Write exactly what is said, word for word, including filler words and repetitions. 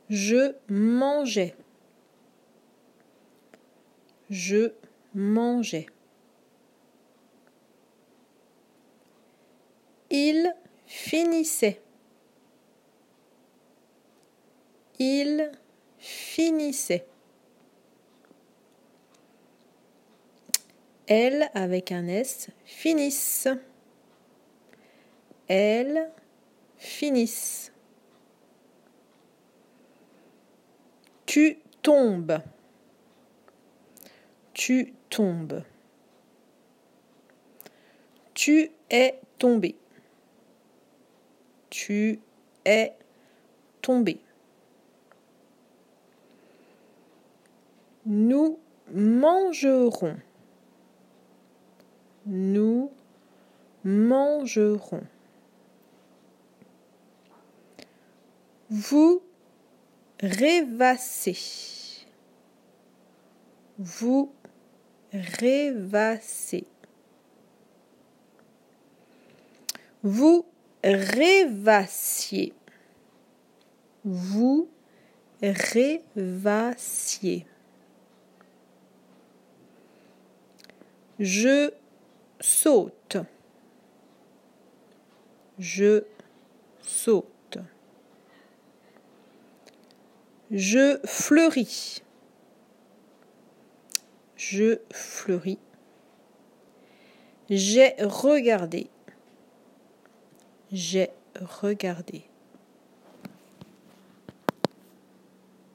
Je mangeais. Je mangeais. Il finissait. Il finissait. Elle avec un S, finissent. Elles finissent. Tu tombes. Tu tombes. Tu es tombé. Tu es tombé. Nous mangerons. Nous mangerons. Vous rêvassez. Vous rêvassez. Vous rêvassiez. Vous rêvassiez. Je saute. Je saute. Je fleuris. Je fleuris. J'ai regardé. J'ai regardé.